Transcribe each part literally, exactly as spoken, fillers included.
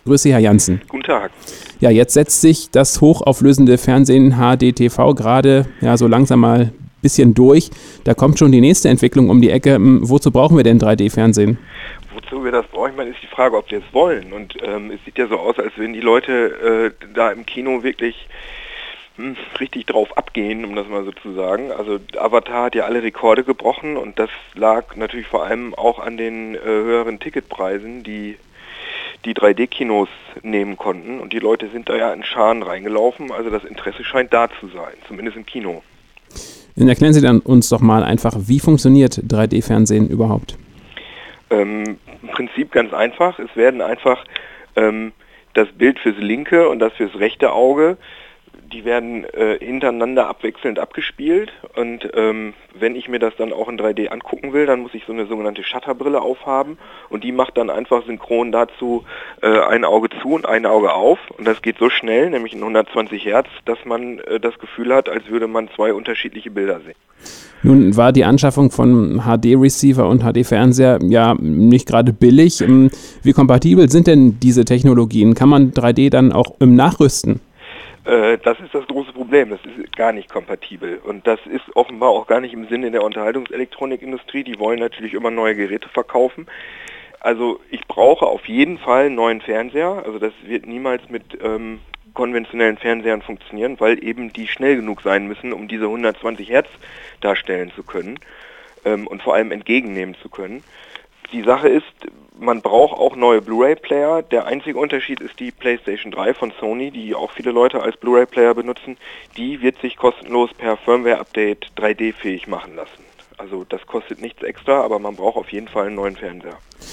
Grüß Sie, Herr Janssen. Guten Tag. Ja, jetzt setzt sich das hochauflösende Fernsehen H D T V gerade ja so langsam mal ein bisschen durch. Da kommt schon die nächste Entwicklung um die Ecke. Wozu brauchen wir denn drei D-Fernsehen? Wozu wir das brauchen, ich meine, ist die Frage, ob wir es wollen. Und ähm, es sieht ja so aus, als wenn die Leute äh, da im Kino wirklich hm, richtig drauf abgehen, um das mal so zu sagen. Also Avatar hat ja alle Rekorde gebrochen und das lag natürlich vor allem auch an den äh, höheren Ticketpreisen, die die drei D-Kinos nehmen konnten. Und die Leute sind da ja in Scharen reingelaufen. Also das Interesse scheint da zu sein, zumindest im Kino. Dann erklären Sie dann uns doch mal einfach, wie funktioniert drei D-Fernsehen überhaupt? Ähm, im Prinzip ganz einfach. Es werden einfach ähm, das Bild fürs linke und das fürs rechte Auge, die werden äh, hintereinander abwechselnd abgespielt und ähm, wenn ich mir das dann auch in drei D angucken will, dann muss ich so eine sogenannte Shutterbrille aufhaben und die macht dann einfach synchron dazu äh, ein Auge zu und ein Auge auf und das geht so schnell, nämlich in hundertzwanzig Hertz, dass man äh, das Gefühl hat, als würde man zwei unterschiedliche Bilder sehen. Nun war die Anschaffung von H D-Receiver und H D-Fernseher ja nicht gerade billig. Wie kompatibel sind denn diese Technologien? Kann man drei D dann auch im Nachrüsten? Das ist das große Problem, das ist gar nicht kompatibel und das ist offenbar auch gar nicht im Sinne der Unterhaltungselektronikindustrie, die wollen natürlich immer neue Geräte verkaufen. Also ich brauche auf jeden Fall einen neuen Fernseher, also das wird niemals mit ähm, konventionellen Fernsehern funktionieren, weil eben die schnell genug sein müssen, um diese hundertzwanzig Hertz darstellen zu können ähm, und vor allem entgegennehmen zu können. Die Sache ist, man braucht auch neue Blu-ray-Player. Der einzige Unterschied ist die PlayStation drei von Sony, die auch viele Leute als Blu-ray-Player benutzen. Die wird sich kostenlos per Firmware-Update drei D-fähig machen lassen. Also das kostet nichts extra, aber man braucht auf jeden Fall einen neuen Fernseher.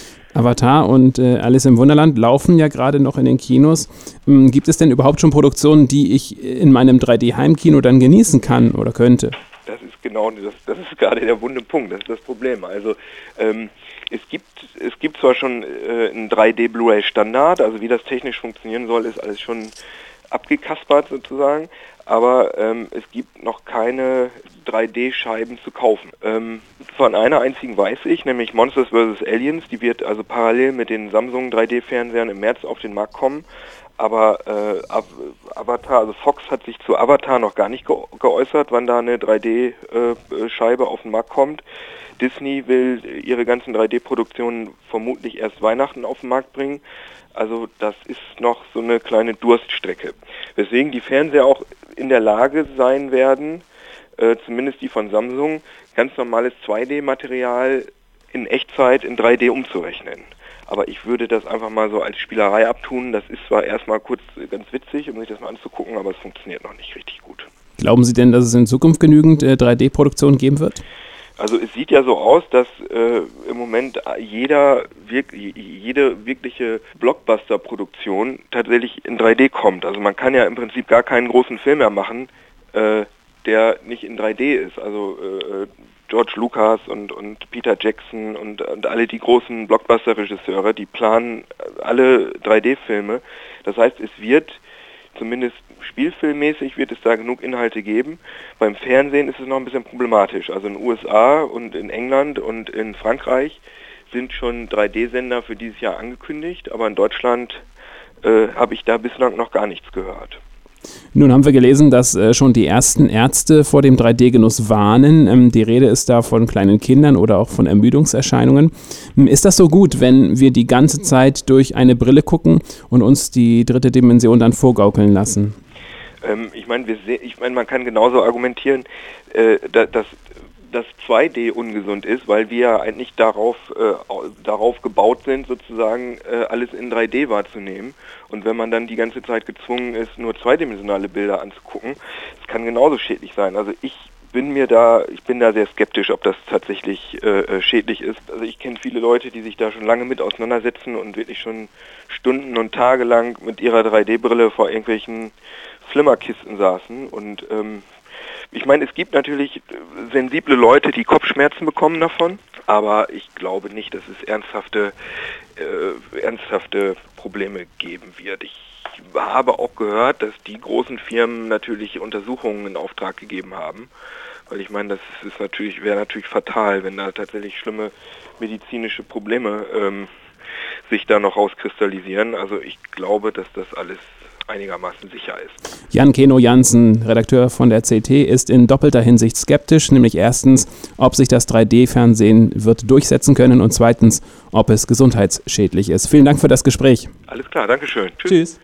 Avatar und äh, Alice im Wunderland laufen ja gerade noch in den Kinos. Ähm, gibt es denn überhaupt schon Produktionen, die ich in meinem drei D-Heimkino dann genießen kann oder könnte? Das ist genau, das, das ist gerade der wunde Punkt, das ist das Problem. Also ähm, es gibt es gibt zwar schon äh, einen drei D Blu-ray Standard, also wie das technisch funktionieren soll, ist alles schon abgekaspert sozusagen, aber ähm, es gibt noch keine drei D Scheiben zu kaufen. Ähm, von einer einzigen weiß ich, nämlich Monsters versus. Aliens, die wird also parallel mit den Samsung drei D Fernsehern im März auf den Markt kommen. Aber äh, Avatar, also Fox hat sich zu Avatar noch gar nicht ge- geäußert, wann da eine drei D Scheibe äh, auf den Markt kommt. Disney will ihre ganzen drei D Produktionen vermutlich erst Weihnachten auf den Markt bringen. Also das ist noch so eine kleine Durststrecke. Weswegen die Fernseher auch in der Lage sein werden, äh, zumindest die von Samsung, ganz normales zwei D Material in Echtzeit in drei D umzurechnen. Aber ich würde das einfach mal so als Spielerei abtun. Das ist zwar erstmal kurz ganz witzig, um sich das mal anzugucken, aber es funktioniert noch nicht richtig gut. Glauben Sie denn, dass es in Zukunft genügend äh, drei D Produktionen geben wird? Also es sieht ja so aus, dass äh, im Moment jeder, wirk- jede wirkliche Blockbuster-Produktion tatsächlich in drei D kommt. Also man kann ja im Prinzip gar keinen großen Film mehr machen, äh, der nicht in drei D ist. Also äh, George Lucas und, und Peter Jackson und, und alle die großen Blockbuster-Regisseure, die planen alle drei D Filme. Das heißt, es wird zumindest spielfilmmäßig wird es da genug Inhalte geben. Beim Fernsehen ist es noch ein bisschen problematisch. Also in den U S A und in England und in Frankreich sind schon drei D Sender für dieses Jahr angekündigt, aber in Deutschland äh, habe ich da bislang noch gar nichts gehört. Nun haben wir gelesen, dass äh, schon die ersten Ärzte vor dem drei D Genuss warnen. Ähm, die Rede ist da von kleinen Kindern oder auch von Ermüdungserscheinungen. Ist das so gut, wenn wir die ganze Zeit durch eine Brille gucken und uns die dritte Dimension dann vorgaukeln lassen? Ähm, ich meine, wir se- ich meine, man kann genauso argumentieren, äh, dass, dass dass zwei D ungesund ist, weil wir ja eigentlich darauf, äh, darauf gebaut sind, sozusagen äh, alles in drei D wahrzunehmen. Und wenn man dann die ganze Zeit gezwungen ist, nur zweidimensionale Bilder anzugucken, das kann genauso schädlich sein. Also ich bin mir da, ich bin da sehr skeptisch, ob das tatsächlich äh, schädlich ist. Also ich kenne viele Leute, die sich da schon lange mit auseinandersetzen und wirklich schon Stunden und Tage lang mit ihrer drei D Brille vor irgendwelchen Flimmerkisten saßen und ähm, ich meine, es gibt natürlich sensible Leute, die Kopfschmerzen bekommen davon, aber ich glaube nicht, dass es ernsthafte, äh, ernsthafte Probleme geben wird. Ich habe auch gehört, dass die großen Firmen natürlich Untersuchungen in Auftrag gegeben haben, weil ich meine, das ist natürlich, wäre natürlich fatal, wenn da tatsächlich schlimme medizinische Probleme ähm, sich da noch rauskristallisieren. Also ich glaube, dass das alles einigermaßen sicher ist. Jan Keno Jansen, Redakteur von der C T, ist in doppelter Hinsicht skeptisch, nämlich erstens, ob sich das drei D-Fernsehen wird durchsetzen können und zweitens, ob es gesundheitsschädlich ist. Vielen Dank für das Gespräch. Alles klar, Dankeschön. Tschüss. Tschüss.